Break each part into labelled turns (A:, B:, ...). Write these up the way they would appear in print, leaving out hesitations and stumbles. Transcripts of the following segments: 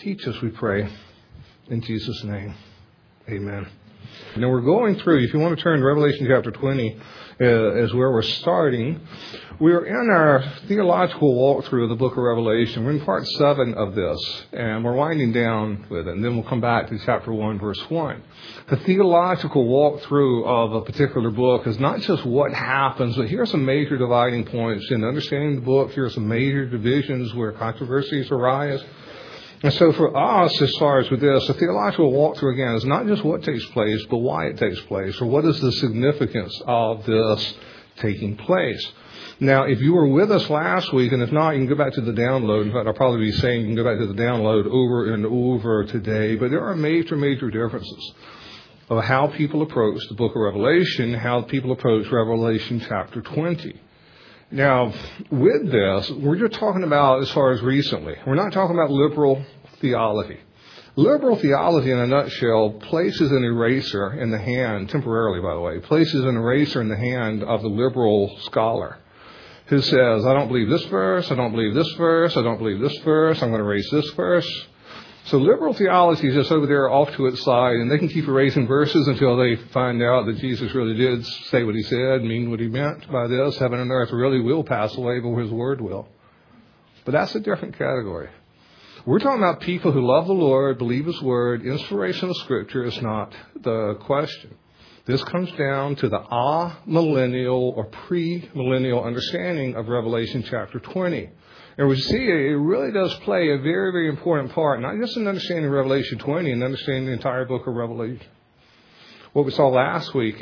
A: Teach us, we pray. In Jesus' name, amen. Now we're going through, if you want to turn to Revelation chapter 20 is where we're starting. We're in our theological walkthrough of the book of Revelation. We're in part 7 of this, and we're winding down with it. And then we'll come back to chapter 1, verse 1. The theological walkthrough of a particular book is not just what happens, but here are some major dividing points in understanding the book. Here are some major divisions where controversies arise. And so for us, as far as with this, the theological walkthrough, again, is not just what takes place, but why it takes place, or what is the significance of this taking place. Now, if you were with us last week, and if not, you can go back to the download. In fact, I'll probably be saying you can go back to the download over and over today. But there are major differences of how people approach the book of Revelation, how people approach Revelation chapter 20. Now, with this, we're just talking about as far as recently. We're not talking about liberal theology. Liberal theology, in a nutshell, places an eraser in the hand, temporarily, by the way, places an eraser in the hand of the liberal scholar who says, I don't believe this verse, I don't believe this verse, I don't believe this verse, I'm going to erase this verse. So liberal theology is just over there off to its side, and they can keep erasing verses until they find out that Jesus really did say what he said, mean what he meant by this. Heaven and earth really will pass away, but his word will. But that's a different category. We're talking about people who love the Lord, believe his word. Inspiration of Scripture is not the question. This comes down to the amillennial or premillennial understanding of Revelation chapter 20. And we see it really does play a very important part, not just in understanding Revelation 20 and understanding the entire book of Revelation. What we saw last week,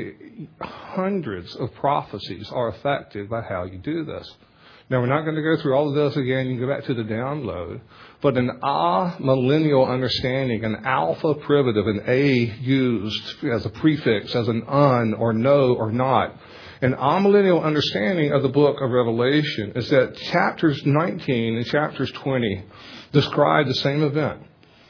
A: hundreds of prophecies are affected by how you do this. Now, we're not going to go through all of this again. You can go back to the download. But an amillennial understanding, an alpha privative, an A used as a prefix, as an un or no or not. An amillennial understanding of the book of Revelation is that chapters 19 and chapters 20 describe the same event.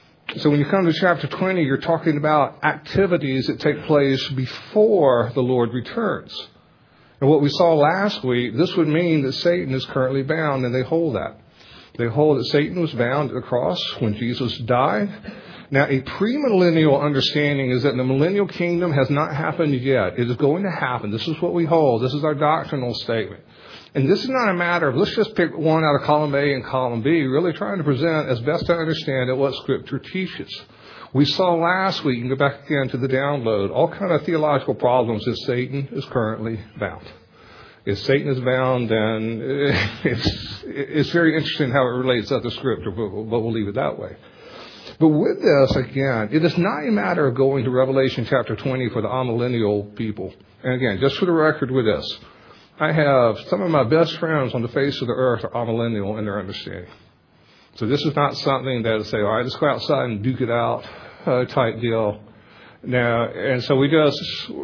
A: So when you come to chapter 20, you're talking about activities that take place before the Lord returns. And what we saw last week, this would mean that Satan is currently bound, and they hold that. They hold that Satan was bound at the cross when Jesus died. Now, a premillennial understanding is that the millennial kingdom has not happened yet. It is going to happen. This is what we hold. This is our doctrinal statement. And this is not a matter of, let's just pick one out of column A and column B, really trying to present as best I understand it what Scripture teaches. We saw last week, you can go back again to the download, all kind of theological problems that Satan is currently bound. If Satan is bound, then it's very interesting how it relates to other Scripture, but we'll leave it that way. But with this, again, it is not a matter of going to Revelation chapter 20 for the amillennial people. And again, just for the record with this, I have some of my best friends on the face of the earth are amillennial in their understanding. So this is not something that say, all right, let's go outside and duke it out type deal. Now, and so we just,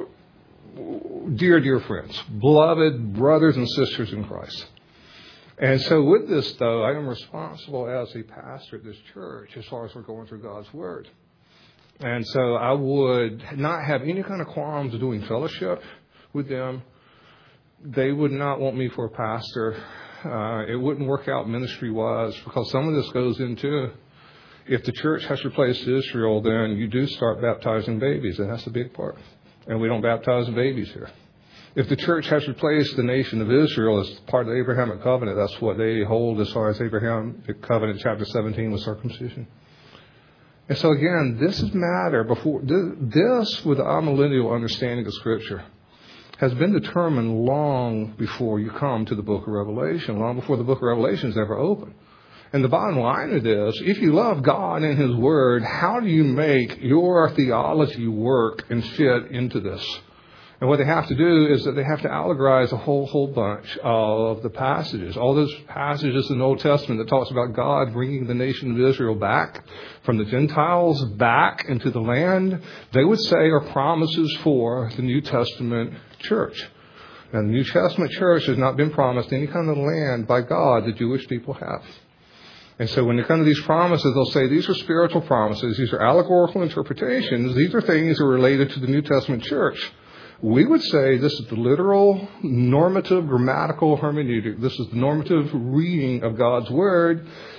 A: dear friends, beloved brothers and sisters in Christ. And so with this, though, I am responsible as a pastor at this church as far as we're going through God's Word. And so I would not have any kind of qualms of doing fellowship with them. They would not want me for a pastor. It wouldn't work out ministry-wise because some of this goes into, if the church has replaced Israel, then you do start baptizing babies, and that's the big part. And we don't baptize babies here. If the church has replaced the nation of Israel as part of the Abrahamic covenant, that's what they hold as far as Abrahamic covenant, chapter 17, with circumcision. And so again, this is matter before this with the amillennial understanding of Scripture has been determined long before you come to the book of Revelation, long before the book of Revelation is ever open. And the bottom line of this, if you love God and His Word, how do you make your theology work and fit into this? And what they have to do is that they have to allegorize a whole bunch of the passages. All those passages in the Old Testament that talks about God bringing the nation of Israel back from the Gentiles back into the land, they would say are promises for the New Testament church. And the New Testament church has not been promised any kind of land by God the Jewish people have. And so when they come to these promises, they'll say these are spiritual promises. These are allegorical interpretations. These are things that are related to the New Testament church. We would say this is the literal, normative, grammatical hermeneutic. This is the normative reading of God's Word.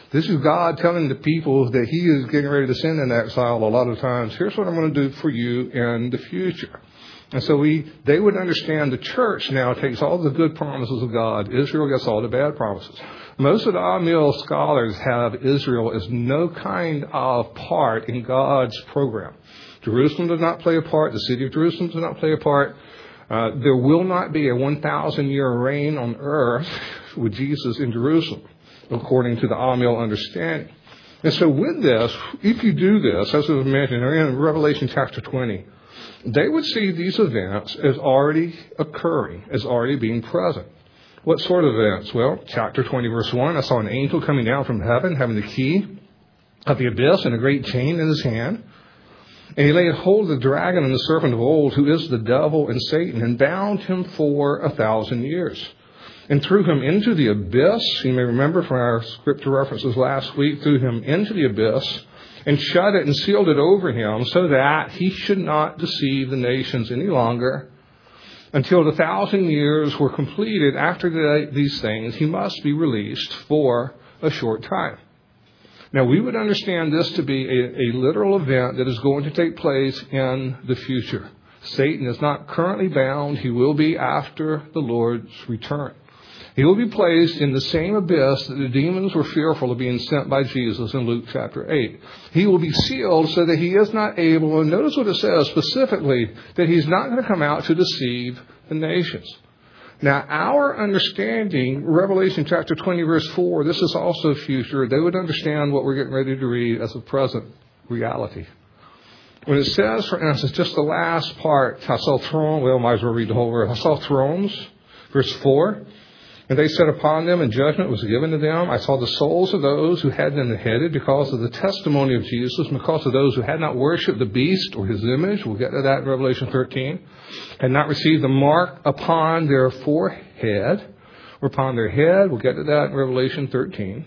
A: This is God telling the people that he is getting ready to send in exile a lot of times. Here's what I'm going to do for you in the future. And so they would understand the church now takes all the good promises of God. Israel gets all the bad promises. Most of the Amiel scholars have Israel as no kind of part in God's program. Jerusalem does not play a part. The city of Jerusalem does not play a part. There will not be a 1,000-year reign on earth with Jesus in Jerusalem, according to the Amiel understanding. And so with this, if you do this, as was mentioned in Revelation chapter 20, they would see these events as already occurring, as already being present. What sort of events? Well, chapter 20, verse 1, I saw an angel coming down from heaven, having the key of the abyss and a great chain in his hand. And he laid hold of the dragon and the serpent of old, who is the devil and Satan, and bound him for 1,000 years. And threw him into the abyss. You may remember from our scripture references last week, threw him into the abyss, and shut it and sealed it over him, so that he should not deceive the nations any longer. Until the 1,000 years were completed, after these things, he must be released for a short time. Now, we would understand this to be a literal event that is going to take place in the future. Satan is not currently bound. He will be after the Lord's return. He will be placed in the same abyss that the demons were fearful of being sent by Jesus in Luke chapter 8. He will be sealed so that he is not able, and notice what it says specifically, that he's not going to come out to deceive the nations. Now, our understanding, Revelation chapter 20, verse 4, this is also future. They would understand what we're getting ready to read as a present reality. When it says, for instance, just the last part, I saw thrones, well, might as well read the whole verse. I saw thrones, verse 4. And they sat upon them, and judgment was given to them. I saw the souls of those who had been beheaded because of the testimony of Jesus, because of those who had not worshipped the beast or his image. We'll get to that in Revelation 13. Had not received the mark upon their forehead or upon their head. We'll get to that in Revelation 13.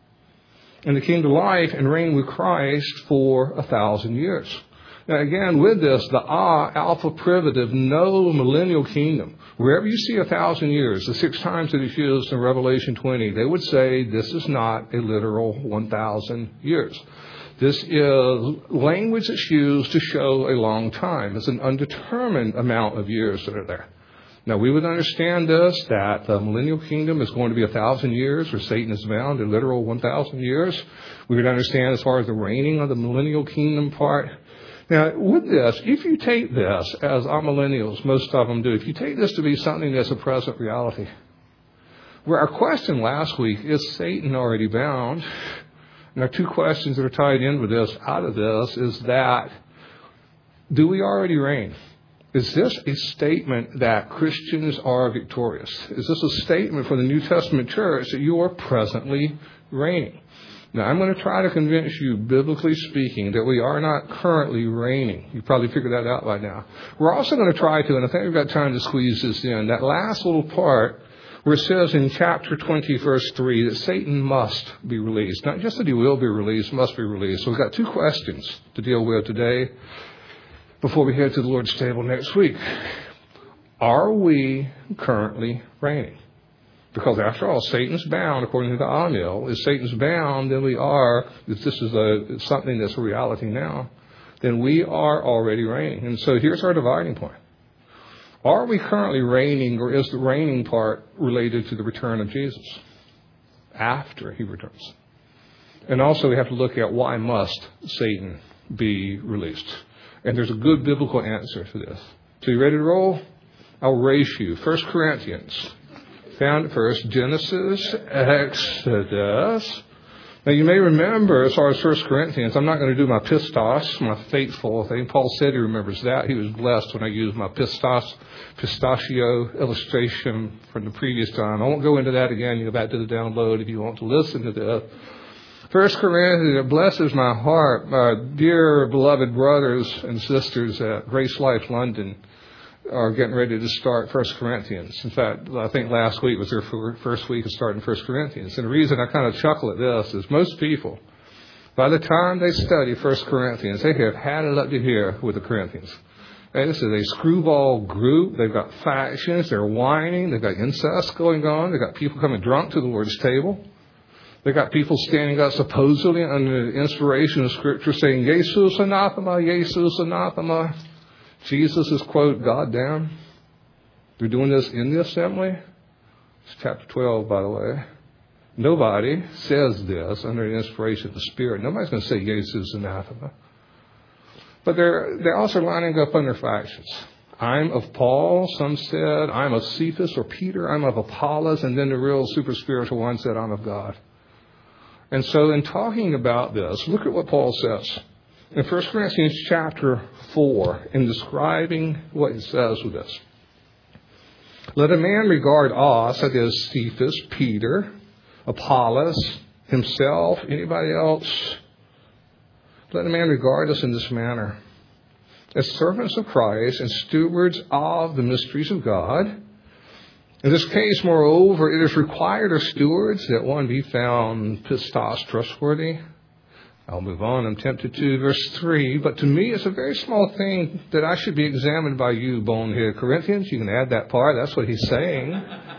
A: And they came to life and reigned with Christ for 1,000 years. Now, again, with this, the alpha privative, no millennial kingdom. Wherever you see 1,000 years, the 6 times that it's used in Revelation 20, they would say this is not a literal 1,000 years. This is language that's used to show a long time. It's an undetermined amount of years that are there. Now, we would understand this, that the millennial kingdom is going to be 1,000 years, where Satan is bound, a literal 1,000 years. We would understand as far as the reigning of the millennial kingdom part. Now, with this, if you take this, as amillennials, most of them do, if you take this to be something that's a present reality, where our question last week, is Satan already bound? And our 2 questions that are tied in with this, out of this, is that, do we already reign? Is this a statement that Christians are victorious? Is this a statement for the New Testament church that you are presently reigning? Now, I'm going to try to convince you, biblically speaking, that we are not currently reigning. You probably figured that out by now. We're also going to try to, and I think we've got time to squeeze this in, that last little part where it says in chapter 20, verse 3, that Satan must be released. Not just that he will be released, must be released. So we've got 2 questions to deal with today before we head to the Lord's table next week. Are we currently reigning? Because after all, Satan's bound, according to the Amiel. If Satan's bound, then we are, if this is something that's a reality now, then we are already reigning. And so here's our dividing point. Are we currently reigning, or is the reigning part related to the return of Jesus after he returns? And also we have to look at why must Satan be released? And there's a good biblical answer to this. So you ready to roll? I'll race you. 1 Corinthians. Found first, Genesis, Exodus. Now, you may remember, as far as 1 Corinthians, I'm not going to do my pistos, my faithful thing. Paul said he remembers that. He was blessed when I used my pistachio illustration from the previous time. I won't go into that again. You go back to the download if you want to listen to this. 1 Corinthians, it blesses my heart. My dear beloved brothers and sisters at Grace Life London are getting ready to start 1 Corinthians. In fact, I think last week was their first week of starting 1 Corinthians. And the reason I kind of chuckle at this is most people, by the time they study 1 Corinthians, they have had it up to here with the Corinthians. And this is a screwball group. They've got factions. They're whining. They've got incest going on. They've got people coming drunk to the Lord's table. They got people standing up supposedly under the inspiration of Scripture saying, Jesus anathema, Jesus anathema. Jesus is, quote, God damn. They're doing this in the assembly. It's chapter 12, by the way. Nobody says this under the inspiration of the Spirit. Nobody's going to say Jesus anathema. But they're also lining up under factions. I'm of Paul, some said. I'm of Cephas or Peter. I'm of Apollos. And then the real super spiritual one said, I'm of God. And so in talking about this, look at what Paul says. In 1 Corinthians chapter 4, in describing what he says with this. Let a man regard us, that is Cephas, Peter, Apollos, himself, anybody else. Let a man regard us in this manner, as servants of Christ and stewards of the mysteries of God. In this case, moreover, it is required of stewards that one be found pistos, trustworthy. I'll move on. I'm tempted to verse 3. But to me, it's a very small thing that I should be examined by you, bonehead Corinthians. You can add that part. That's what he's saying.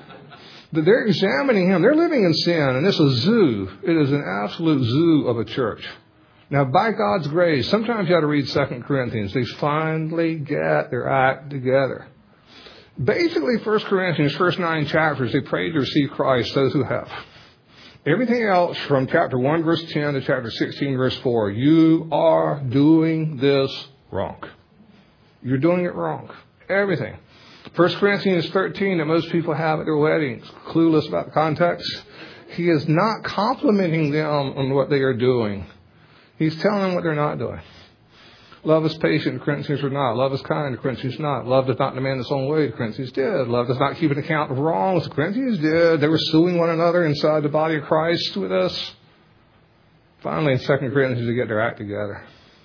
A: But they're examining him. They're living in sin, and it's a zoo. It is an absolute zoo of a church. Now, by God's grace, sometimes you got to read 2 Corinthians. They finally get their act together. Basically, 1 Corinthians, first 9 chapters, they pray to receive Christ, those who have. Everything else from chapter 1, verse 10 to chapter 16, verse 4, you are doing this wrong. You're doing it wrong. Everything. 1 Corinthians 13 that most people have at their weddings, clueless about the context. He is not complimenting them on what they are doing. He's telling them what they're not doing. Love is patient, the Corinthians are not. Love is kind, the Corinthians not. Love does not demand its own way, the Corinthians did. Love does not keep an account of wrongs, the Corinthians did. They were suing one another inside the body of Christ with us. Finally, in 2 Corinthians, they get their act together.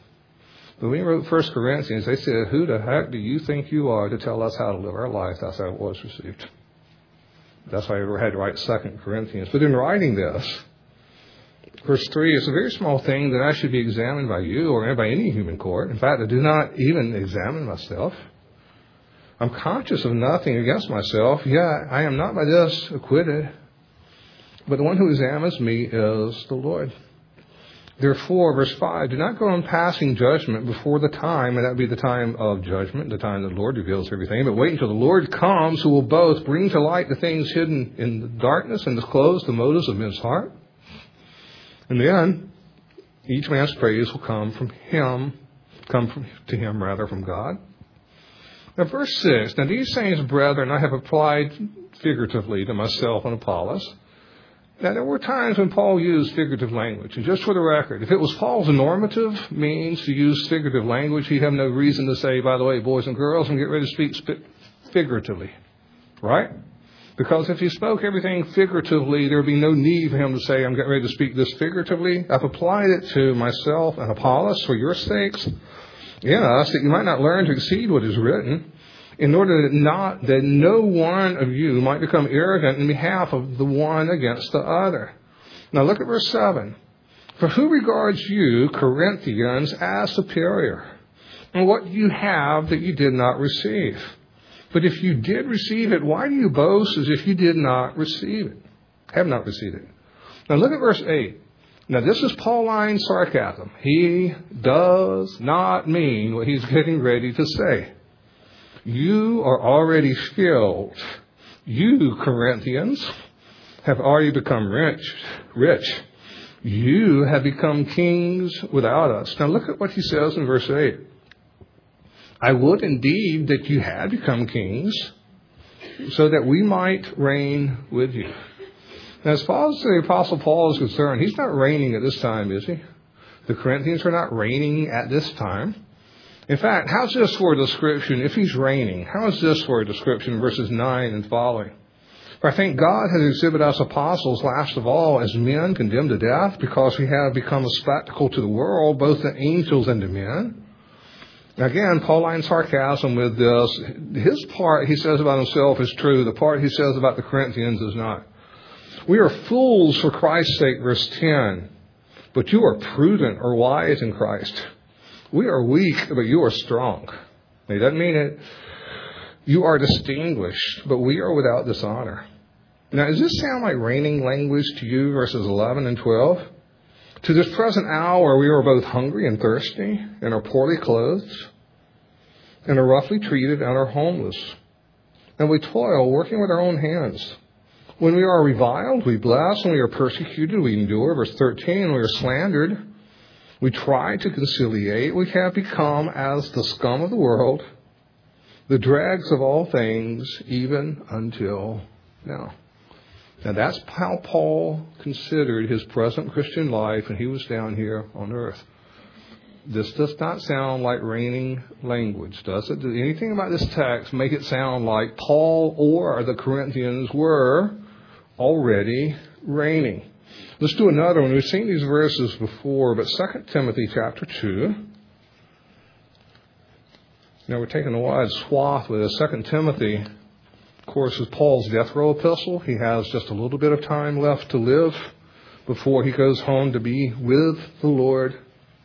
A: But when he wrote 1 Corinthians, they said, who the heck do you think you are to tell us how to live our life? That's how it was received. That's why I had to write 2 Corinthians. But in writing this, verse 3, it's a very small thing that I should be examined by you or by any human court. In fact, I do not even examine myself. I'm conscious of nothing against myself. Yet I am not by this acquitted. But the one who examines me is the Lord. Therefore, verse 5, do not go on passing judgment before the time, and that would be the time of judgment, the time the Lord reveals everything, but wait until the Lord comes, who will both bring to light the things hidden in the darkness and disclose the motives of men's heart. And then, each man's praise will come to him, from God. Now, verse 6, now these things, brethren, I have applied figuratively to myself and Apollos. Now, there were times when Paul used figurative language. And just for the record, if it was Paul's normative means to use figurative language, he'd have no reason to say, by the way, boys and girls, and get ready to speak figuratively. Right? Because if he spoke everything figuratively, there would be no need for him to say, I'm getting ready to speak this figuratively. I've applied it to myself and Apollos for your sakes in us, that you might not learn to exceed what is written, in order that no one of you might become arrogant in behalf of the one against the other. Now look at verse 7. For who regards you, Corinthians, as superior? And what you have that you did not receive? But if you did receive it, why do you boast as if you did not receive it? Have not received it. Now look at verse 8. Now this is Pauline sarcasm. He does not mean what he's getting ready to say. You are already filled. You, Corinthians, have already become rich. You have become kings without us. Now look at what he says in verse 8. I would indeed that you had become kings, so that we might reign with you. Now, as far as the Apostle Paul is concerned, he's not reigning at this time, is he? The Corinthians are not reigning at this time. In fact, how's this for a description? If he's reigning, how is this for a description in verses 9 and following? For I think God has exhibited us apostles, last of all, as men condemned to death, because we have become a spectacle to the world, both to angels and to men. Again, Pauline sarcasm with this. His part, he says about himself, is true. The part he says about the Corinthians is not. We are fools for Christ's sake, verse 10. But you are prudent or wise in Christ. We are weak, but you are strong. He doesn't mean it. You are distinguished, but we are without dishonor. Now, does this sound like reigning language to you, verses 11 and 12? To this present hour, we are both hungry and thirsty, and are poorly clothed, and are roughly treated, and are homeless. And we toil, working with our own hands. When we are reviled, we bless. When we are persecuted, we endure. Verse 13, when we are slandered, we try to conciliate. We have become as the scum of the world, the dregs of all things, even until now. Now, that's how Paul considered his present Christian life when he was down here on earth. This does not sound like reigning language, does it? Does anything about this text make it sound like Paul or the Corinthians were already reigning? Let's do another one. We've seen these verses before, but 2 Timothy chapter 2. Now, we're taking a wide swath with this. 2 Timothy, of course, is Paul's death row epistle. He has just a little bit of time left to live before he goes home to be with the Lord.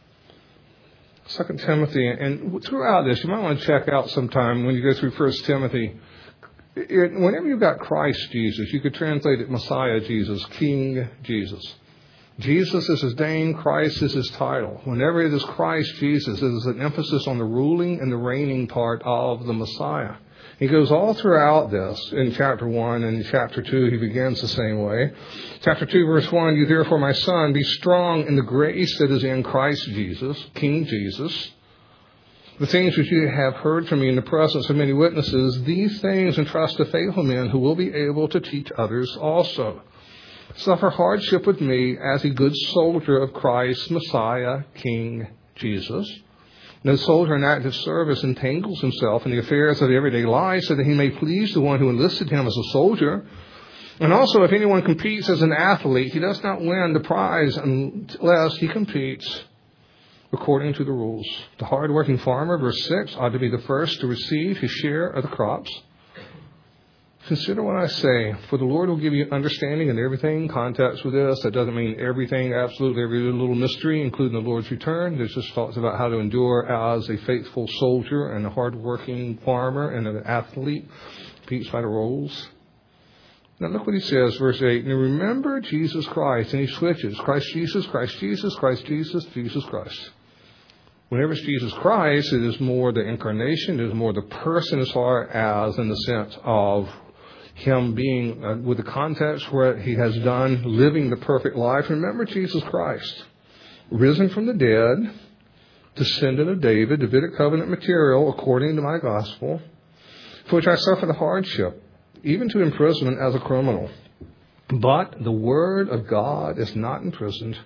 A: 2 Timothy, and throughout this, you might want to check out sometime when you go through 1 Timothy. Whenever you've got Christ Jesus, you could translate it Messiah Jesus, King Jesus. Jesus is his name, Christ is his title. Whenever it is Christ Jesus, it is an emphasis on the ruling and the reigning part of the Messiah. He goes all throughout this in chapter 1 and in chapter 2. He begins the same way. Chapter 2, verse 1, you therefore, my son, be strong in the grace that is in Christ Jesus, King Jesus. The things which you have heard from me in the presence of many witnesses, these things entrust to faithful men who will be able to teach others also. Suffer hardship with me as a good soldier of Christ, Messiah, King Jesus. No soldier in active service entangles himself in the affairs of everyday life so that he may please the one who enlisted him as a soldier. And also, if anyone competes as an athlete, he does not win the prize unless he competes according to the rules. The hard-working farmer, verse 6, ought to be the first to receive his share of the crops. Consider what I say, for the Lord will give you understanding in everything. Context with this, that doesn't mean everything, absolutely every little mystery, including the Lord's return. There's just talks about how to endure as a faithful soldier and a hard-working farmer and an athlete, competes by the rules. Now look what he says, verse 8. Now remember Jesus Christ, and he switches. Christ Jesus, Christ Jesus, Christ Jesus, Jesus Christ. Whenever it's Jesus Christ, it is more the incarnation, it is more the person as far as in the sense of him being with the context where he has done, living the perfect life. Remember Jesus Christ, risen from the dead, descendant of David, Davidic covenant material according to my gospel, for which I suffered the hardship, even to imprisonment as a criminal. But the word of God is not imprisoned.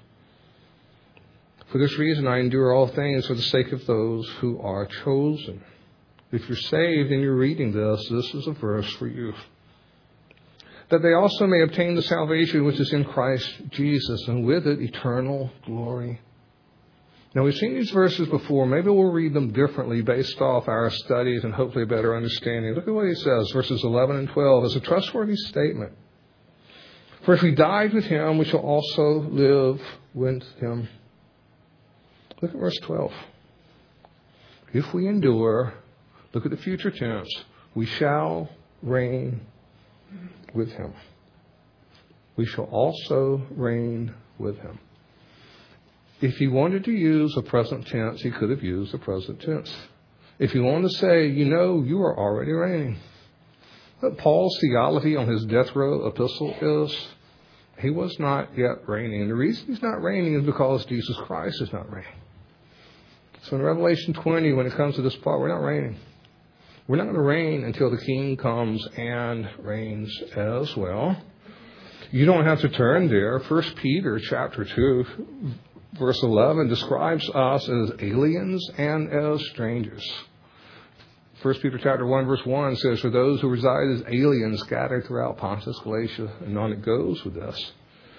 A: For this reason I endure all things for the sake of those who are chosen. If you're saved and you're reading this, this is a verse for you. That they also may obtain the salvation which is in Christ Jesus, and with it eternal glory. Now, we've seen these verses before. Maybe we'll read them differently based off our studies and hopefully a better understanding. Look at what he says, verses 11 and 12. It's a trustworthy statement. For if we died with him, we shall also live with him. Look at verse 12. If we endure, look at the future tense, we shall reign with him. We shall also reign with him. If he wanted to use a present tense, he could have used a present tense. If he wanted to say, you are already reigning. But Paul's theology on his death row epistle is, he was not yet reigning. And the reason he's not reigning is because Jesus Christ is not reigning. So in Revelation 20, when it comes to this part, we're not reigning. We're not going to reign until the King comes and reigns as well. You don't have to turn there. 1 Peter chapter 2, verse 11 describes us as aliens and as strangers. 1 Peter chapter 1, verse 1 says, for those who reside as aliens scattered throughout Pontus, Galatia, and on it goes with this.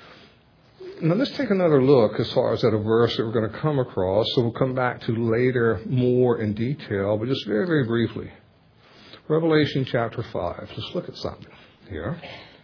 A: Now let's take another look as far as at a verse that we're going to come across. So we'll come back to later more in detail, but just very, very briefly. Revelation chapter 5. Let's look at something here.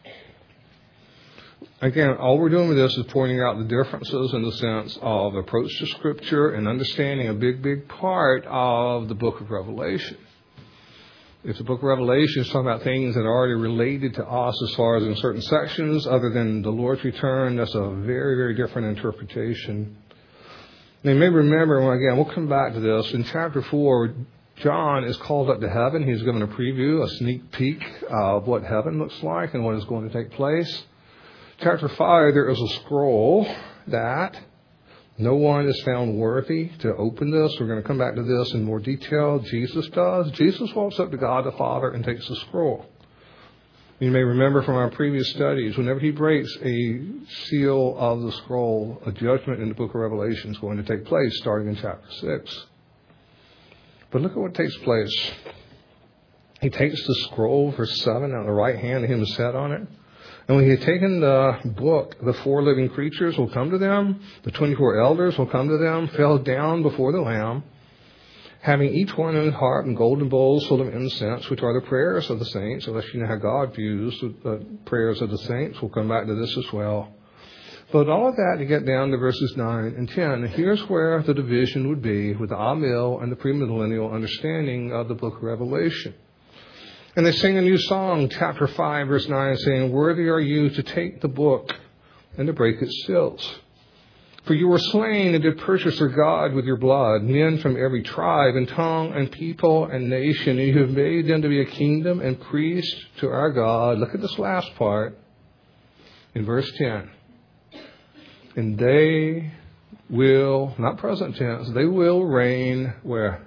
A: Again, all we're doing with this is pointing out the differences in the sense of approach to Scripture and understanding a big, big part of the book of Revelation. If the book of Revelation is talking about things that are already related to us as far as in certain sections, other than the Lord's return, that's a very, very different interpretation. Now, you may remember, again, we'll come back to this. In chapter 4, John is called up to heaven. He's given a preview, a sneak peek of what heaven looks like and what is going to take place. Chapter 5, there is a scroll that no one is found worthy to open this. We're going to come back to this in more detail. Jesus does. Jesus walks up to God the Father and takes the scroll. You may remember from our previous studies, whenever he breaks a seal of the scroll, a judgment in the book of Revelation is going to take place, starting in chapter 6. But look at what takes place. He takes the scroll, verse 7, on the right hand of him is set on it. And when he had taken the book, the 4 living creatures will come to them, the 24 elders will come to them, fell down before the Lamb, having each one in his harp and golden bowls full of incense, which are the prayers of the saints. Unless you know how God views the prayers of the saints, we'll come back to this as well. But all of that to get down to verses 9 and 10. And here's where the division would be with the Amil and the premillennial understanding of the book of Revelation. And they sing a new song, chapter 5, verse 9, saying, "Worthy are you to take the book and to break its seals. For you were slain and did purchase for God with your blood men from every tribe and tongue and people and nation. And you have made them to be a kingdom and priests to our God." Look at this last part in verse 10. "And they will," not present tense, "they will reign" where?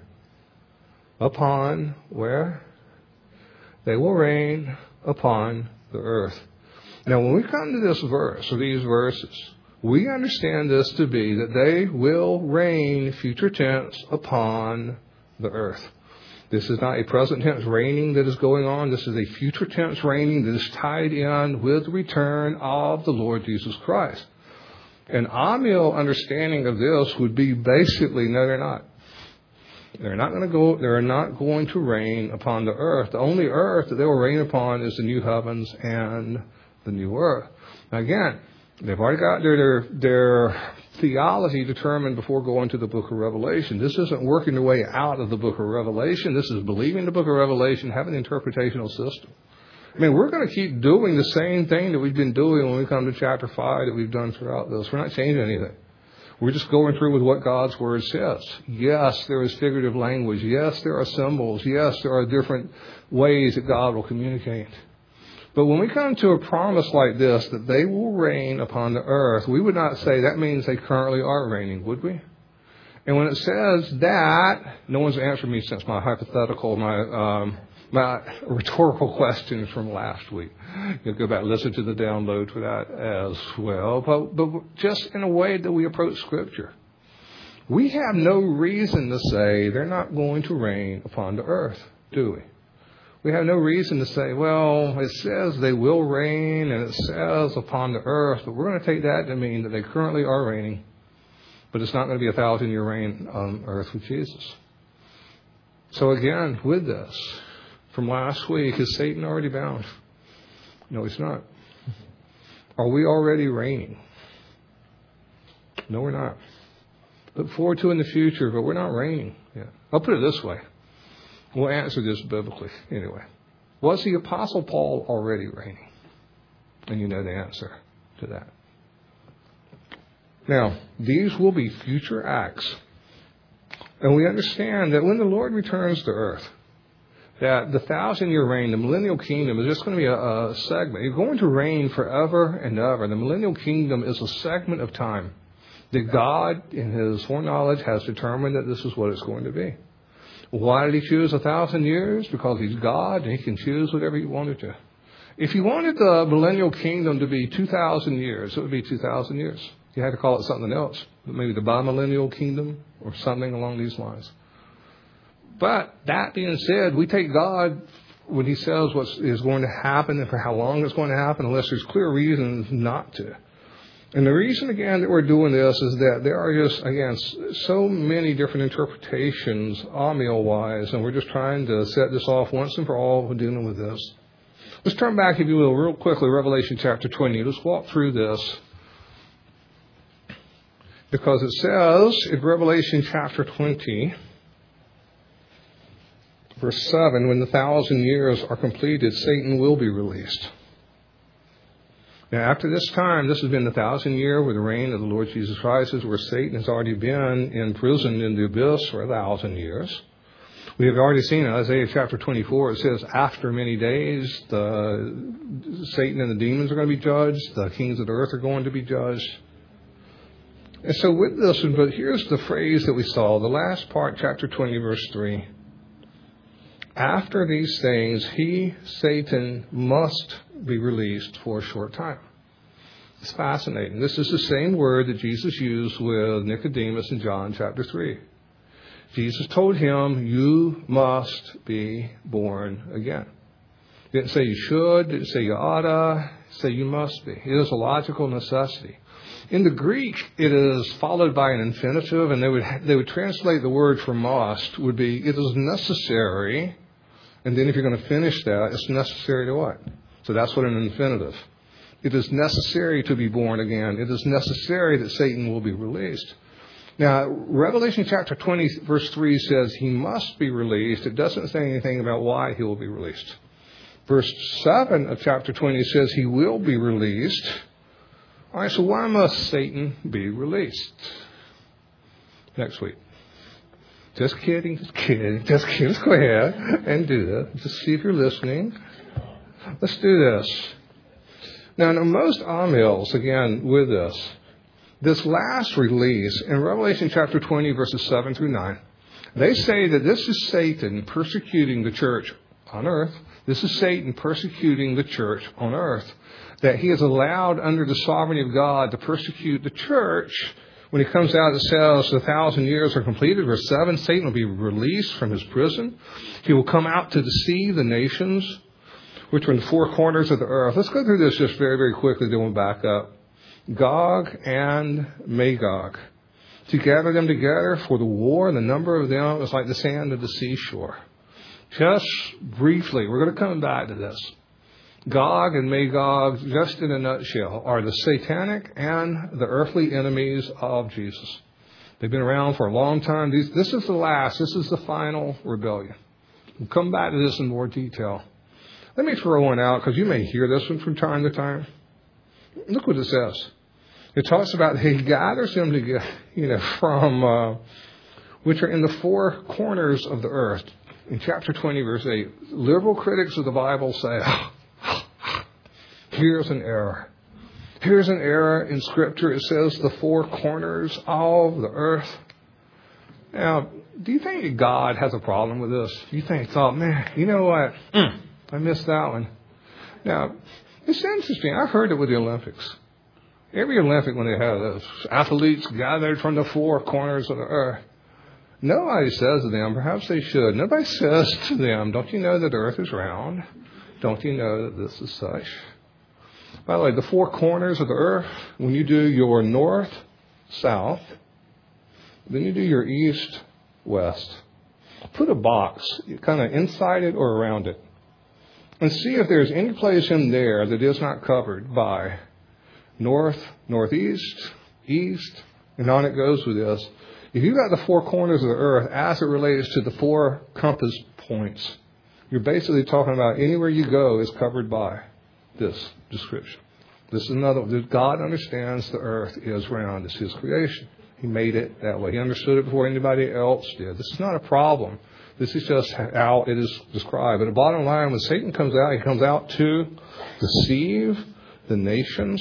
A: Upon, where? They will reign upon the earth. Now, when we come to this verse, or these verses, we understand this to be that they will reign, future tense, upon the earth. This is not a present tense reigning that is going on. This is a future tense reigning that is tied in with the return of the Lord Jesus Christ. An Amil understanding of this would be basically, no, they're not. They're not going to reign upon the earth. The only earth that they will reign upon is the new heavens and the new earth. Now again, they've already got their theology determined before going to the book of Revelation. This isn't working their way out of the book of Revelation. This is believing the book of Revelation, having an interpretational system. I mean, we're going to keep doing the same thing that we've been doing when we come to chapter 5 that we've done throughout this. We're not changing anything. We're just going through with what God's Word says. Yes, there is figurative language. Yes, there are symbols. Yes, there are different ways that God will communicate. But when we come to a promise like this, that they will reign upon the earth, we would not say that means they currently are reigning, would we? And when it says that, no one's answered me since my hypothetical, my rhetorical questions from last week. You'll go back and listen to the download for that as well. But just in a way that we approach Scripture. We have no reason to say they're not going to reign upon the earth, do we? We have no reason to say, well, it says they will reign and it says upon the earth, but we're going to take that to mean that they currently are reigning. But it's not going to be a 1,000-year reign on earth with Jesus. So again, with this, from last week, is Satan already bound? No, he's not. Are we already reigning? No, we're not. Look forward to in the future, but we're not reigning yet. I'll put it this way. We'll answer this biblically anyway. Was the Apostle Paul already reigning? And you know the answer to that. Now, these will be future acts. And we understand that when the Lord returns to earth, that the 1,000-year reign, the millennial kingdom, is just going to be a segment. You're going to reign forever and ever. The millennial kingdom is a segment of time that God, in His foreknowledge, has determined that this is what it's going to be. Why did He choose 1,000 years? Because He's God and He can choose whatever He wanted to. If He wanted the millennial kingdom to be 2,000 years, it would be 2,000 years. You had to call it something else, maybe the bimillennial kingdom or something along these lines. But that being said, we take God when He says what is going to happen and for how long it's going to happen, unless there's clear reasons not to. And the reason, again, that we're doing this is that there are just, again, so many different interpretations, Amil-wise, and we're just trying to set this off once and for all when dealing with this. Let's turn back, if you will, real quickly, Revelation chapter 20. Let's walk through this. Because it says in Revelation chapter 20, Verse 7, when the 1,000 years are completed, Satan will be released. Now, after this time, this has been the 1,000 year with the reign of the Lord Jesus Christ, where Satan has already been imprisoned in the abyss for 1,000 years. We have already seen in Isaiah chapter 24, it says, after many days, Satan and the demons are going to be judged. The kings of the earth are going to be judged. And so with this, but here's the phrase that we saw, the last part, chapter 20, verse 3. After these things, he, Satan, must be released for a short time. It's fascinating. This is the same word that Jesus used with Nicodemus in John chapter 3. Jesus told him, you must be born again. He didn't say you should, didn't say you oughta, say you must be. It is a logical necessity. In the Greek, it is followed by an infinitive, and they would translate the word for must would be, it is necessary, and then if you're going to finish that, it's necessary to what? So that's what an infinitive. It is necessary to be born again. It is necessary that Satan will be released. Now, Revelation chapter 20, verse 3 says he must be released. It doesn't say anything about why he will be released. Verse 7 of chapter 20 says he will be released. All right, so why must Satan be released? Next week. Just kidding. Let's go ahead and do that. Just see if you're listening. Let's do this. Now, most amils, again, with this last release in Revelation chapter 20, verses 7 through 9, they say that this is Satan persecuting the church on earth. This is Satan persecuting the church on earth. That he is allowed under the sovereignty of God to persecute the church. When he comes out, it says the 1,000 years are completed. Verse 7, Satan will be released from his prison. He will come out to deceive the nations, which are in the four corners of the earth. Let's go through this just very, very quickly, then we'll back up. Gog and Magog, to gather them together for the war, and the number of them is like the sand of the seashore. Just briefly, we're going to come back to this. Gog and Magog, just in a nutshell, are the satanic and the earthly enemies of Jesus. They've been around for a long time. This is the last. This is the final rebellion. We'll come back to this in more detail. Let me throw one out, because you may hear this one from time to time. Look what it says. It talks about he gathers them together, from which are in the four corners of the earth. In chapter 20, verse 8, liberal critics of the Bible say, here's an error. Here's an error in Scripture. It says the four corners of the earth. Now, do you think that God has a problem with this? You think, oh, man, you know what? I missed that one. Now, it's interesting. I've heard it with the Olympics. Every Olympic, when they have those athletes gathered from the four corners of the earth, nobody says to them, perhaps they should, nobody says to them, don't you know that the earth is round? Don't you know that this is such? By the way, the four corners of the earth, when you do your north, south, then you do your east, west, put a box kind of inside it or around it. And see if there's any place in there that is not covered by north, northeast, east, and on it goes with this. If you've got the four corners of the earth as it relates to the four compass points, you're basically talking about anywhere you go is covered by this description. This is another. God understands the earth is round. It's His creation. He made it that way. He understood it before anybody else did. This is not a problem. This is just how it is described. But the bottom line, when Satan comes out, he comes out to deceive the nations.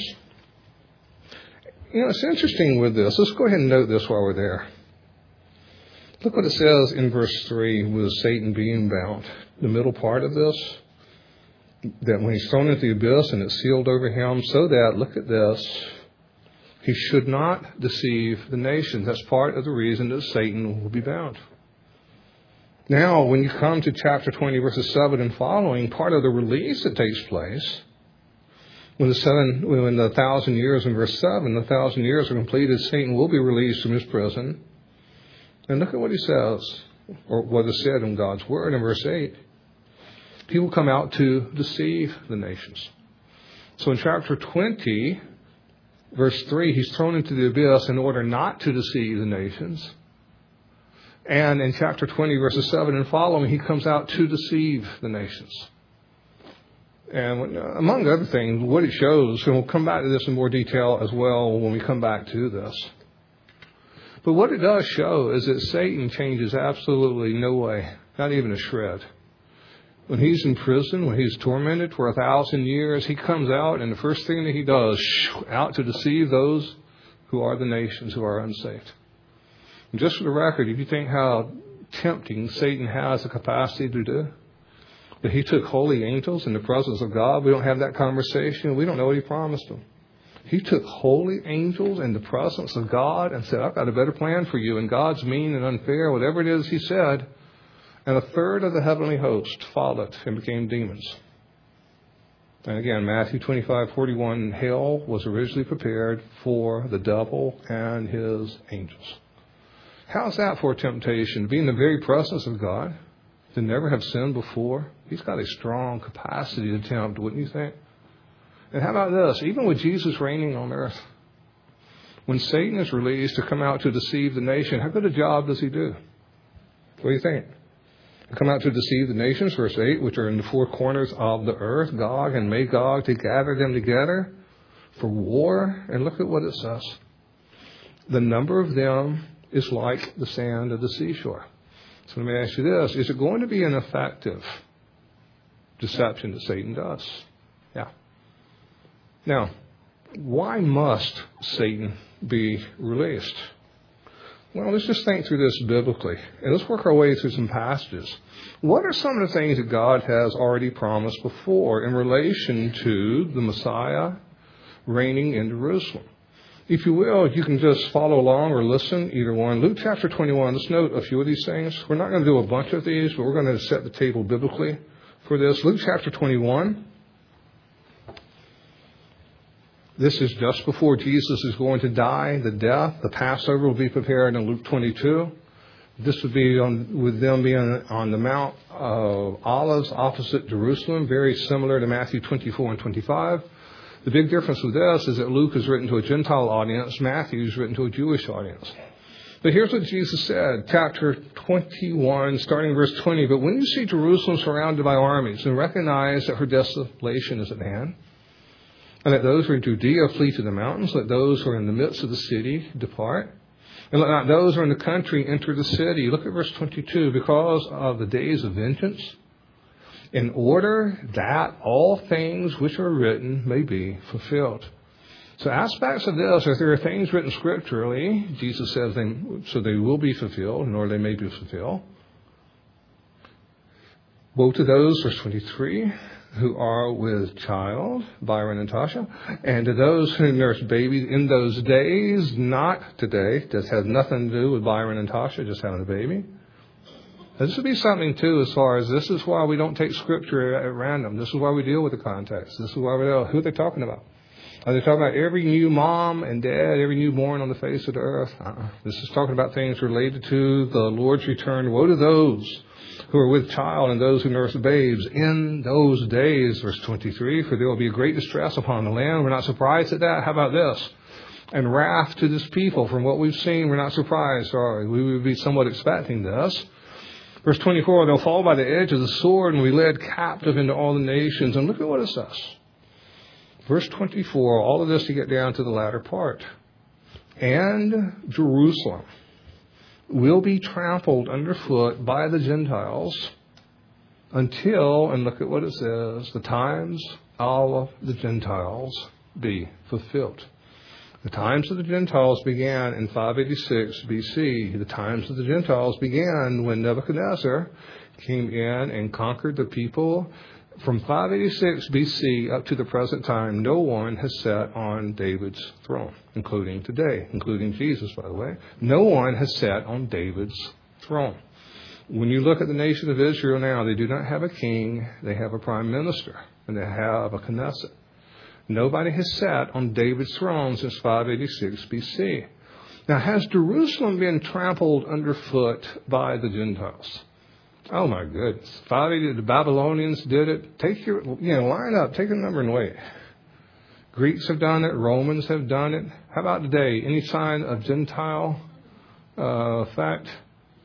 A: It's interesting with this. Let's go ahead and note this while we're there. Look what it says in verse 3 with Satan being bound. The middle part of this, that when he's thrown into the abyss and it's sealed over him, so that, look at this, he should not deceive the nations. That's part of the reason that Satan will be bound. Now, when you come to chapter 20, verses 7 and following, part of the release that takes place, when the 1,000 years in verse 7, the 1,000 years are completed, Satan will be released from his prison. And look at what he says, or what is said in God's Word in verse 8. He will come out to deceive the nations. So in chapter 20, verse 3, he's thrown into the abyss in order not to deceive the nations. And in chapter 20, verses 7 and following, he comes out to deceive the nations. And among other things, what it shows, and we'll come back to this in more detail as well when we come back to this. But what it does show is that Satan changes absolutely no way, not even a shred. When he's in prison, when he's tormented for 1,000 years, he comes out, and the first thing that he does, out to deceive those who are the nations who are unsaved. And just for the record, if you think how tempting Satan has the capacity to do, that he took holy angels in the presence of God, we don't have that conversation. We don't know what he promised them. He took holy angels in the presence of God and said, I've got a better plan for you. And God's mean and unfair, whatever it is he said. And a third of the heavenly host followed and became demons. And again, Matthew 25:41, hell was originally prepared for the devil and his angels. How's that for temptation? Be in the very presence of God, to never have sinned before. He's got a strong capacity to tempt, wouldn't you think? And how about this? Even with Jesus reigning on earth, when Satan is released to come out to deceive the nation, how good a job does he do? What do you think? Come out to deceive the nations, verse 8, which are in the four corners of the earth, Gog and Magog, to gather them together for war. And look at what it says. The number of them is like the sand of the seashore. So let me ask you this. Is it going to be an effective deception that Satan does? Yeah. Now, why must Satan be released? Well, let's just think through this biblically, and let's work our way through some passages. What are some of the things that God has already promised before in relation to the Messiah reigning in Jerusalem? If you will, you can just follow along or listen, either one. Luke chapter 21, let's note a few of these things. We're not going to do a bunch of these, but we're going to set the table biblically for this. Luke chapter 21. This is just before Jesus is going to die, the death. The Passover will be prepared in Luke 22. This would be with them being on the Mount of Olives opposite Jerusalem, very similar to Matthew 24 and 25. The big difference with this is that Luke is written to a Gentile audience, Matthew is written to a Jewish audience. But here's what Jesus said, chapter 21, starting verse 20. But when you see Jerusalem surrounded by armies and recognize that her desolation is at hand, and let those who are in Judea flee to the mountains. Let those who are in the midst of the city depart. And let not those who are in the country enter the city. Look at verse 22. Because of the days of vengeance, in order that all things which are written may be fulfilled. So aspects of this, if there are things written scripturally, Jesus says so they will be fulfilled, in order they may be fulfilled. Woe to those, verse 23, who are with child, Byron and Tasha, and to those who nurse babies in those days, not today. This has nothing to do with Byron and Tasha just having a baby. Now, this would be something, too, as far as this is why we don't take Scripture at random. This is why we deal with the context. This is why we know who they're talking about. Are they talking about every new mom and dad, every newborn on the face of the earth? This is talking about things related to the Lord's return. Woe to those who are with child and those who nurse babes in those days, verse 23, for there will be a great distress upon the land. We're not surprised at that. How about this? And wrath to this people. From what we've seen, we're not surprised, are we? We would be somewhat expecting this. Verse 24, they'll fall by the edge of the sword and be led captive into all the nations. And look at what it says. Verse 24, all of this to get down to the latter part. And Jerusalem will be trampled underfoot by the Gentiles until, and look at what it says, the times of the Gentiles be fulfilled. The times of the Gentiles began in 586 BC. The times of the Gentiles began when Nebuchadnezzar came in and conquered the people. From 586 BC up to the present time, no one has sat on David's throne, including today, including Jesus, by the way. No one has sat on David's throne. When you look at the nation of Israel now, they do not have a king, they have a prime minister, and they have a Knesset. Nobody has sat on David's throne since 586 BC. Now, has Jerusalem been trampled underfoot by the Gentiles? Oh my goodness. 580, the Babylonians did it. Take your, line up, take a number and wait. Greeks have done it. Romans have done it. How about today? Any sign of Gentile fact?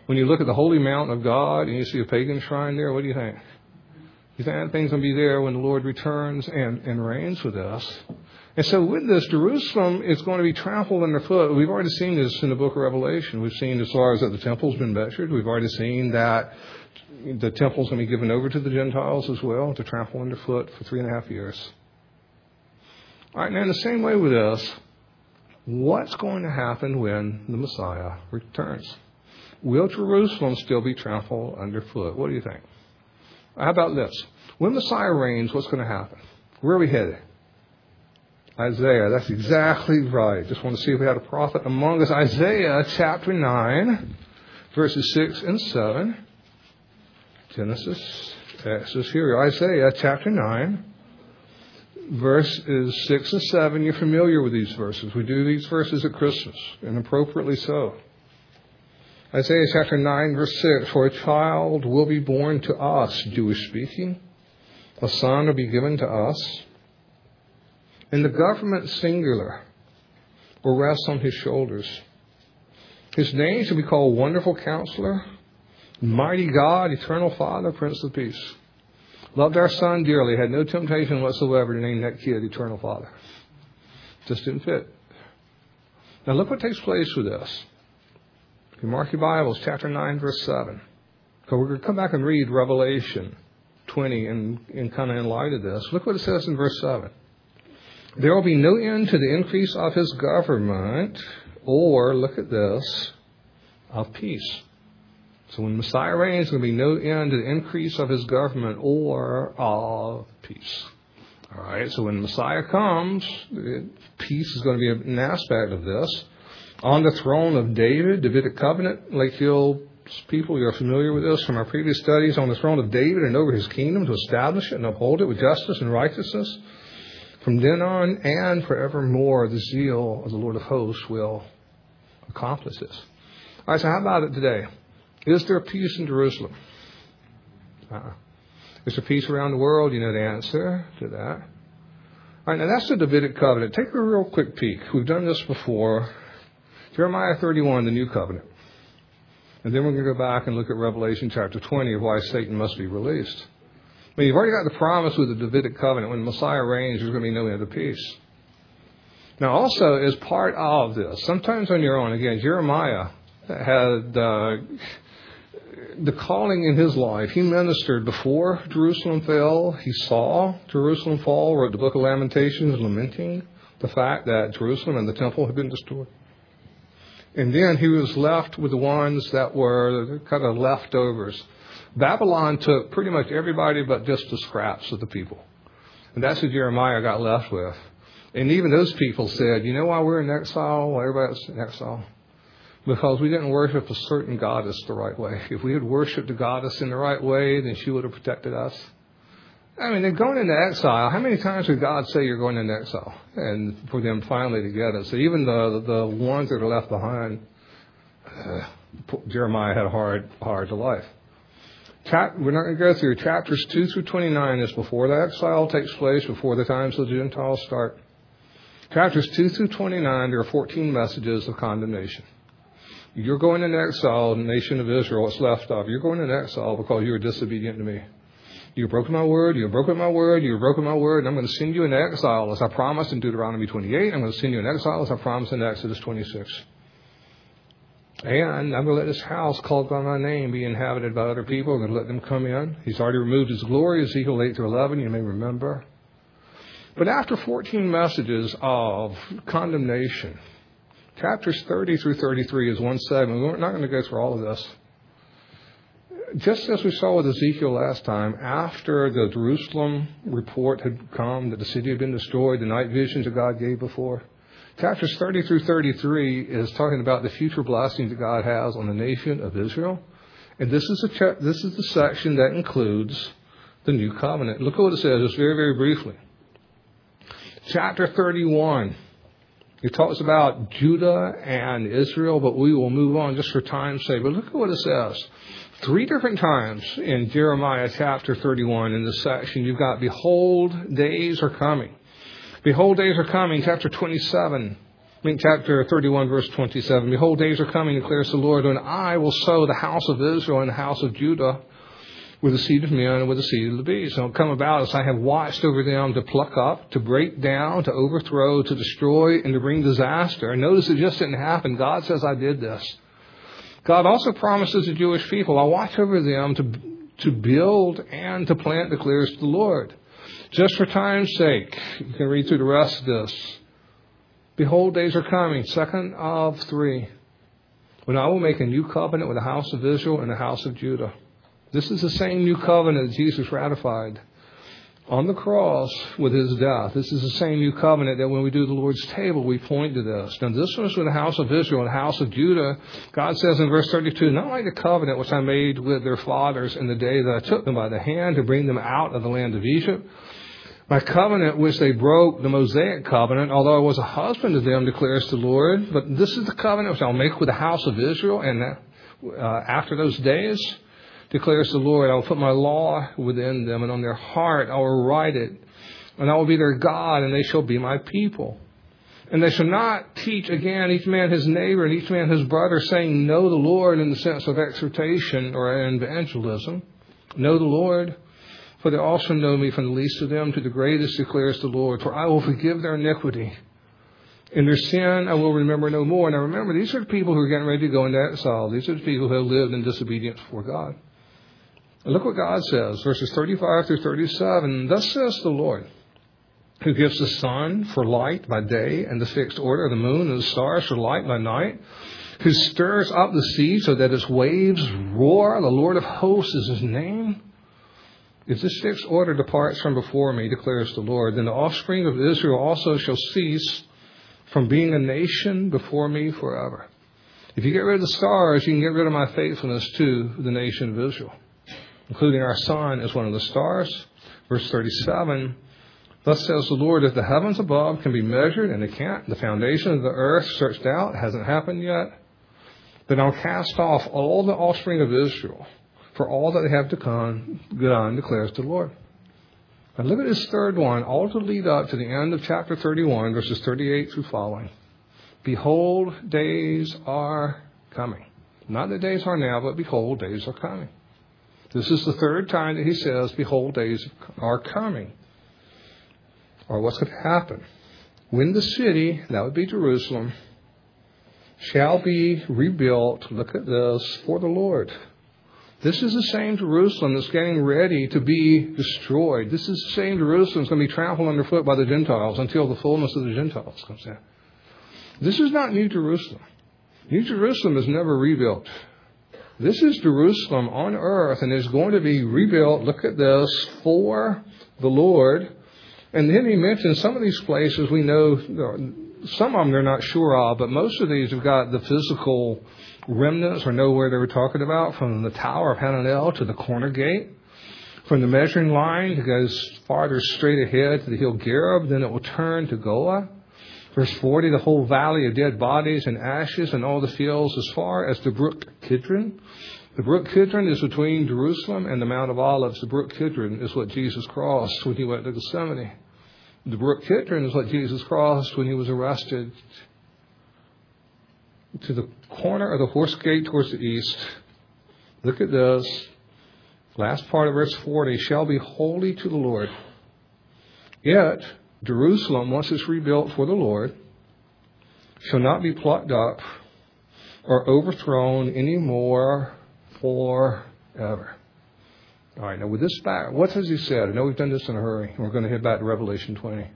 A: When you look at the holy mountain of God and you see a pagan shrine there, what do you think? You think that thing's going to be there when the Lord returns and reigns with us? And so with this, Jerusalem is going to be trampled underfoot. We've already seen this in the book of Revelation. We've seen as far as that the temple's been measured. We've already seen that the temple's going to be given over to the Gentiles as well to trample underfoot for 3.5 years. All right, now in the same way with us, what's going to happen when the Messiah returns? Will Jerusalem still be trampled underfoot? What do you think? How about this? When Messiah reigns, what's going to happen? Where are we headed? Isaiah, that's exactly right. Just want to see if we had a prophet among us. Isaiah chapter 9, verses 6 and 7. Genesis, Exodus, here. Isaiah chapter 9, verses 6 and 7. You're familiar with these verses. We do these verses at Christmas, and appropriately so. Isaiah chapter 9, verse 6. For a child will be born to us, Jewish speaking. A son will be given to us. And the government, singular, will rest on his shoulders. His name shall be called Wonderful Counselor, Mighty God, Eternal Father, Prince of Peace. Loved our son dearly, had no temptation whatsoever to name that kid Eternal Father. Just didn't fit. Now look what takes place with this. If you mark your Bibles, chapter 9, verse 7. So we're going to come back and read Revelation 20 and kind of in light of this. Look what it says in verse 7. There will be no end to the increase of his government, or, look at this, of peace. So when Messiah reigns, there will be no end to the increase of his government or of peace. All right, so when Messiah comes, peace is going to be an aspect of this. On the throne of David, Davidic covenant, Lakefield people, you're familiar with this from our previous studies. On the throne of David and over his kingdom to establish it and uphold it with justice and righteousness. From then on and forevermore, the zeal of the Lord of hosts will accomplish this. All right, so how about it today? Is there peace in Jerusalem? Is there peace around the world? You know the answer to that. All right, now that's the Davidic covenant. Take a real quick peek. We've done this before. Jeremiah 31, the new covenant. And then we're going to go back and look at Revelation chapter 20 of why Satan must be released. I mean, you've already got the promise with the Davidic covenant. When Messiah reigns, there's going to be no end of peace. Now, also, as part of this, sometimes on your own, again, Jeremiah had the calling in his life. He ministered before Jerusalem fell. He saw Jerusalem fall, wrote the book of Lamentations, lamenting the fact that Jerusalem and the temple had been destroyed. And then he was left with the ones that were kind of leftovers. Babylon took pretty much everybody but just the scraps of the people. And that's who Jeremiah got left with. And even those people said, you know why we're in exile, why everybody's in exile? Because we didn't worship a certain goddess the right way. If we had worshipped the goddess in the right way, then she would have protected us. I mean, they're going into exile. How many times did God say you're going into exile? And for them finally to get it. So even the ones that are left behind, Jeremiah had a hard life. We're not going to go through. Chapters 2 through 29 is before the exile takes place, before the times of the Gentiles start. Chapters 2 through 29, there are 14 messages of condemnation. You're going into exile, the nation of Israel, what's left of. You're going into exile because you were disobedient to me. You've broken my word, you've broken my word, you've broken my word, and I'm going to send you into exile as I promised in Deuteronomy 28. I'm going to send you into exile as I promised in Exodus 26. And I'm going to let this house called by my name be inhabited by other people. I'm going to let them come in. He's already removed his glory, Ezekiel 8 through 11, you may remember. But after 14 messages of condemnation, chapters 30 through 33 is one segment. We're not going to go through all of this. Just as we saw with Ezekiel last time, after the Jerusalem report had come that the city had been destroyed, the night visions that God gave before, chapters 30 through 33 is talking about the future blessings that God has on the nation of Israel. And this is the section that includes the new covenant. Look at what it says, just very, very briefly. Chapter 31, it talks about Judah and Israel, but we will move on just for time's sake. But look at what it says. 3 different times in Jeremiah chapter 31 in this section, you've got, behold, days are coming. Behold, days are coming, chapter 27. Link chapter 31, verse 27. Behold, days are coming, declares the Lord, when I will sow the house of Israel and the house of Judah with the seed of men and with the seed of the beast. And it will come about as I have watched over them to pluck up, to break down, to overthrow, to destroy, and to bring disaster. And notice it just didn't happen. God says, I did this. God also promises the Jewish people, I'll watch over them to build and to plant, declares the Lord. Just for time's sake, you can read through the rest of this. Behold, days are coming, second of 3, when I will make a new covenant with the house of Israel and the house of Judah. This is the same new covenant that Jesus ratified on the cross with his death. This is the same new covenant that when we do the Lord's table, we point to this. Now, this was with the house of Israel and the house of Judah. God says in verse 32, not like the covenant which I made with their fathers in the day that I took them by the hand to bring them out of the land of Egypt. My covenant which they broke, the Mosaic covenant, although I was a husband to them, declares the Lord. But this is the covenant which I'll make with the house of Israel. And after those days, declares the Lord, I will put my law within them, and on their heart I will write it. And I will be their God, and they shall be my people. And they shall not teach again each man his neighbor and each man his brother, saying, know the Lord, in the sense of exhortation or evangelism. Know the Lord, for they all shall know me, from the least of them to the greatest, declares the Lord. For I will forgive their iniquity, and their sin I will remember no more. Now remember, these are the people who are getting ready to go into exile. These are the people who have lived in disobedience before God. And look what God says, verses 35 through 37. Thus says the Lord, who gives the sun for light by day, and the fixed order of the moon and the stars for light by night, who stirs up the sea so that its waves roar. The Lord of hosts is his name. If this fixed order departs from before me, declares the Lord, then the offspring of Israel also shall cease from being a nation before me forever. If you get rid of the stars, you can get rid of my faithfulness to the nation of Israel, including our sun as one of the stars. Verse 37, thus says the Lord, if the heavens above can be measured, and they can't, the foundation of the earth searched out, hasn't happened yet, then I'll cast off all the offspring of Israel for all that they have to come, done, declares the Lord. And look at this third one, all to lead up to the end of chapter 31, verses 38 through following. Behold, days are coming. Not that days are now, but behold, days are coming. This is the third time that he says, behold, days are coming. Or what's going to happen? When the city, that would be Jerusalem, shall be rebuilt, look at this, for the Lord. This is the same Jerusalem that's getting ready to be destroyed. This is the same Jerusalem that's going to be trampled underfoot by the Gentiles until the fullness of the Gentiles comes in. This is not New Jerusalem. New Jerusalem is never rebuilt. This is Jerusalem on earth, and is going to be rebuilt, look at this, for the Lord. And then he mentions some of these places we know, some of them they're not sure of, but most of these have got the physical remnants or know where they were talking about, from the Tower of Hananel to the corner gate. From the measuring line, it goes farther straight ahead to the hill Gareb, then it will turn to Goah. Verse 40, the whole valley of dead bodies and ashes and all the fields as far as the brook Kidron. The brook Kidron is between Jerusalem and the Mount of Olives. The brook Kidron is what Jesus crossed when he went to Gethsemane. The brook Kidron is what Jesus crossed when he was arrested. To the corner of the horse gate towards the east. Look at this. Last part of verse 40. Shall be holy to the Lord. Yet, Jerusalem, once it's rebuilt for the Lord, shall not be plucked up or overthrown anymore forever. All right, now with this back, what has he said? I know we've done this in a hurry. We're going to head back to Revelation 20.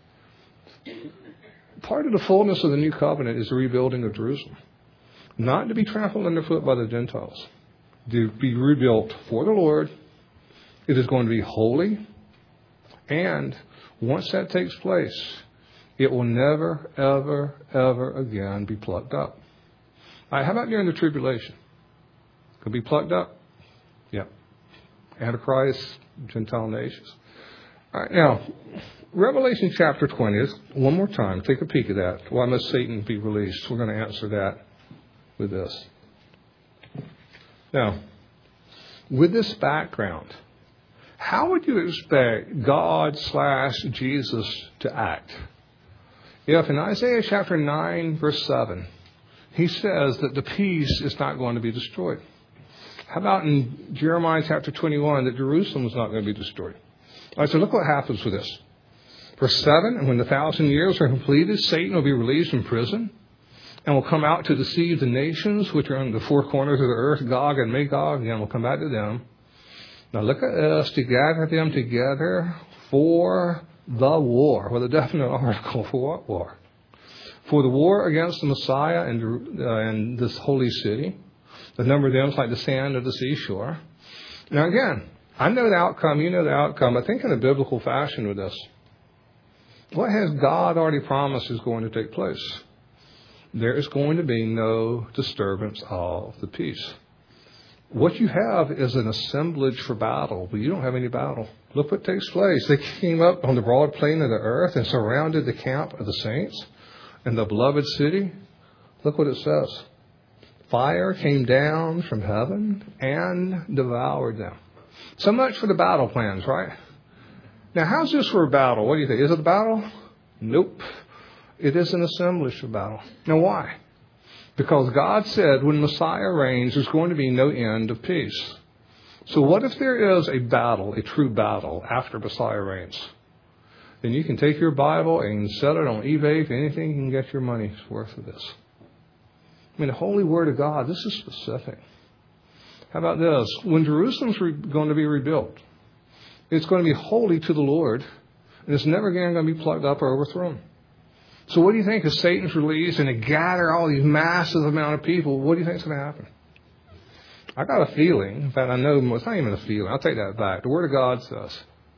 A: Part of the fullness of the new covenant is the rebuilding of Jerusalem. Not to be trampled underfoot by the Gentiles. To be rebuilt for the Lord. It is going to be holy. And once that takes place, it will never, ever, ever again be plucked up. All right, how about during the tribulation? Could be plucked up? Yeah. Antichrist, Gentile nations. All right, now, Revelation chapter 20, one more time, take a peek at that. Why must Satan be released? We're going to answer that with this. Now, with this background, how would you expect God/Jesus to act If in Isaiah chapter 9, verse 7, he says that the peace is not going to be destroyed. How about in Jeremiah chapter 21 that Jerusalem is not going to be destroyed? All right, so look what happens with this. Verse 7, and when the 1,000 years are completed, Satan will be released from prison and will come out to deceive the nations which are on the four corners of the earth, Gog and Magog, and will come back to them. Now look at this, to gather them together for the war, with a definite article. For what war? For the war against the Messiah and this holy city. The number of them is like the sand of the seashore. Now again, I know the outcome, you know the outcome. I think in a biblical fashion with this. What has God already promised is going to take place? There is going to be no disturbance of the peace. What you have is an assemblage for battle, but you don't have any battle. Look what takes place. They came up on the broad plain of the earth and surrounded the camp of the saints and the beloved city. Look what it says. Fire came down from heaven and devoured them. So much for the battle plans, right? Now, how's this for a battle? What do you think? Is it a battle? Nope. It is an assemblage for battle. Now, why? Because God said when Messiah reigns, there's going to be no end of peace. So what if there is a battle, a true battle, after Messiah reigns? Then you can take your Bible and sell it on eBay. If anything, you can get your money's worth of this. I mean, the holy word of God, this is specific. How about this? When Jerusalem's going to be rebuilt, it's going to be holy to the Lord, and it's never again going to be plucked up or overthrown. So what do you think as Satan's released and they gather all these massive amount of people, what do you think is going to happen? I got a feeling, in fact I know, it's not even a feeling, I'll take that back. The Word of God says.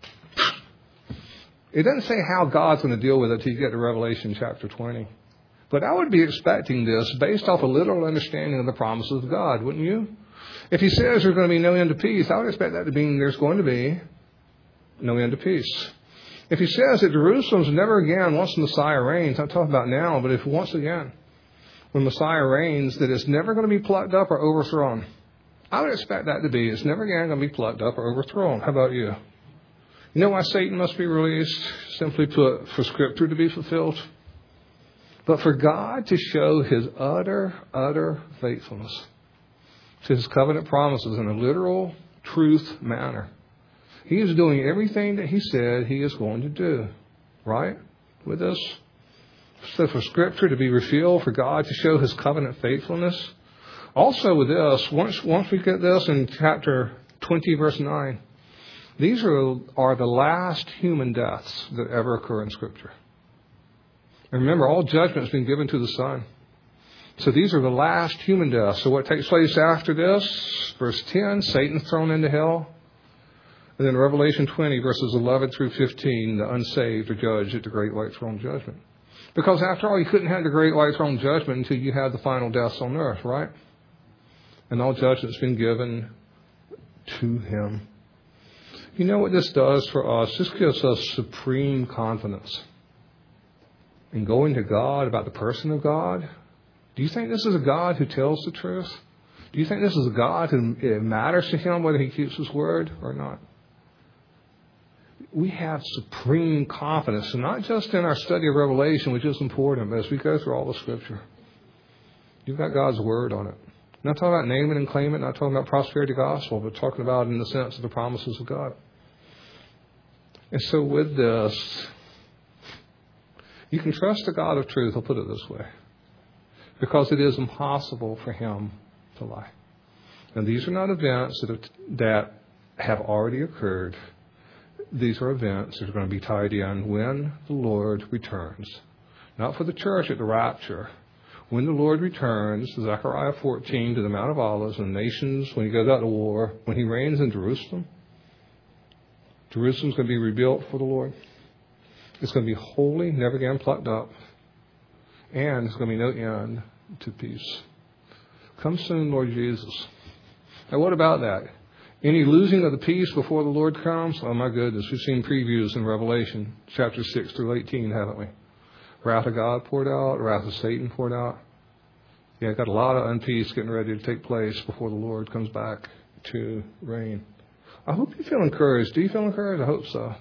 A: It doesn't say how God's going to deal with it until you get to Revelation chapter 20. But I would be expecting this based off a literal understanding of the promises of God, wouldn't you? If he says there's going to be no end to peace, I would expect that to mean there's going to be no end to peace. If he says that Jerusalem's never again, once the Messiah reigns, I'm talking about now, but if once again, when Messiah reigns, that it's never going to be plucked up or overthrown, I would expect that to be, it's never again going to be plucked up or overthrown. How about you? You know why Satan must be released? Simply put, for Scripture to be fulfilled. But for God to show his utter faithfulness to his covenant promises in a literal truth manner. He is doing everything that he said he is going to do. Right? With this. So for Scripture to be revealed, for God to show his covenant faithfulness. Also with this, once we get this in chapter 20, verse 9, these are the last human deaths that ever occur in Scripture. And remember, all judgment has been given to the Son. So these are the last human deaths. So what takes place after this? Verse 10, Satan's thrown into hell. And then Revelation 20, verses 11 through 15, the unsaved are judged at the great white throne judgment. Because after all, you couldn't have the great white throne judgment until you had the final deaths on earth, right? And all judgment's been given to him. You know what this does for us? This gives us supreme confidence in going to God about the person of God. Do you think this is a God who tells the truth? Do you think this is a God who it matters to him whether he keeps his word or not? We have supreme confidence, and not just in our study of Revelation, which is important, but as we go through all the Scripture. You've got God's word on it. Not talking about name it and claim it, not talking about prosperity gospel, but talking about in the sense of the promises of God. And so with this, you can trust the God of truth, I'll put it this way, because it is impossible for him to lie. And these are not events that have already occurred. These are events that are going to be tied in when the Lord returns. Not for the church at the rapture. When the Lord returns, Zechariah 14, to the Mount of Olives, and the nations, when he goes out to war, when he reigns in Jerusalem, Jerusalem's going to be rebuilt for the Lord. It's going to be holy, never again plucked up. And there's going to be no end to peace. Come soon, Lord Jesus. Now, what about that? Any losing of the peace before the Lord comes? Oh, my goodness. We've seen previews in Revelation, chapter 6 through 18, haven't we? Wrath of God poured out, wrath of Satan poured out. Yeah, got a lot of unpeace getting ready to take place before the Lord comes back to reign. I hope you feel encouraged. Do you feel encouraged? I hope so.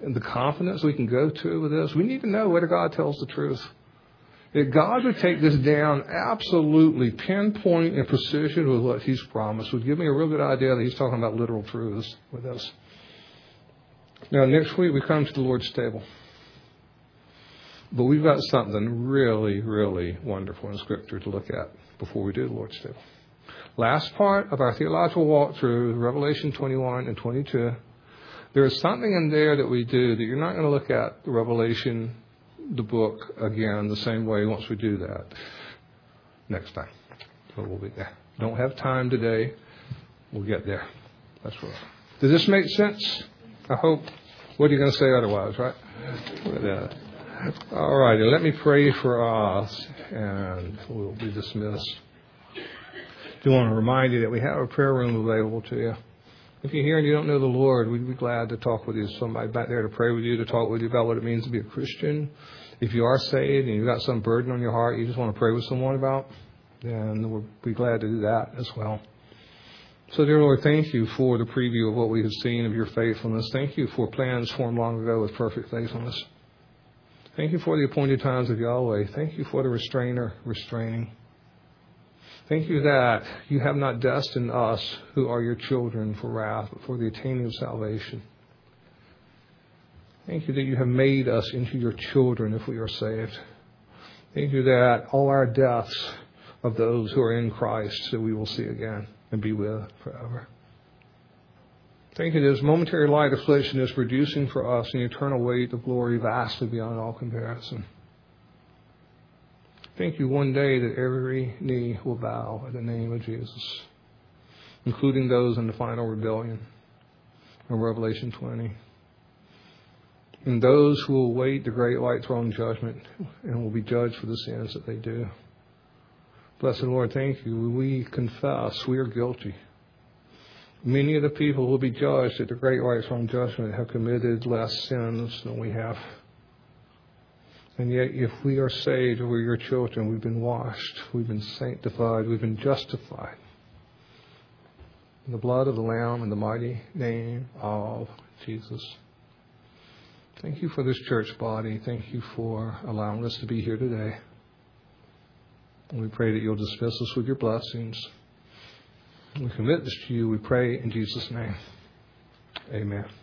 A: and the confidence we can go to with this, we need to know whether God tells the truth. That God would take this down absolutely pinpoint and precision with what He's promised would give me a real good idea that He's talking about literal truths with us. Now, next week we come to the Lord's table. But we've got something really, really wonderful in Scripture to look at before we do the Lord's table. Last part of our theological walkthrough, Revelation 21 and 22, there is something in there that we do that you're not going to look at the Revelation, the book, again the same way once we do that next time. So we'll be there. Don't have time today. We'll get there. That's right. Does this make sense? I hope. What are you going to say otherwise, right? All righty. Let me pray for us, and we'll be dismissed. I do want to remind you that we have a prayer room available to you. If you're here and you don't know the Lord, we'd be glad to talk with you. Somebody back there to pray with you, to talk with you about what it means to be a Christian. If you are saved and you've got some burden on your heart you just want to pray with someone about, then we'll be glad to do that as well. So, dear Lord, thank you for the preview of what we have seen of your faithfulness. Thank you for plans formed long ago with perfect faithfulness. Thank you for the appointed times of Yahweh. Thank you for the restrainer restraining. Thank you that you have not destined us, who are your children, for wrath, but for the attaining of salvation. Thank you that you have made us into your children if we are saved. Thank you that all our deaths of those who are in Christ that we will see again and be with forever. Thank you that this momentary light affliction is producing for us an eternal weight of glory vastly beyond all comparison. Thank you one day that every knee will bow at the name of Jesus, including those in the final rebellion in Revelation 20. And those who will await the great white throne judgment and will be judged for the sins that they do. Blessed Lord, thank you. We confess we are guilty. Many of the people who will be judged at the great white throne judgment have committed less sins than we have. And yet, if we are saved, we're your children, we've been washed, we've been sanctified, we've been justified. In the blood of the Lamb and the mighty name of Jesus. Thank you for this church body. Thank you for allowing us to be here today. And we pray that you'll dismiss us with your blessings. We commit this to you, we pray in Jesus' name. Amen.